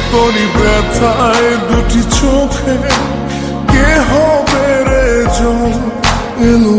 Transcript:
তোরই ব্যথায় দুটি চোখে কে হবে রে জল এলো